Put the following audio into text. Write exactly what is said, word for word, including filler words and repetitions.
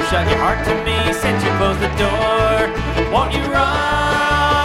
shut your heart to me since you closed the door. Won't you run?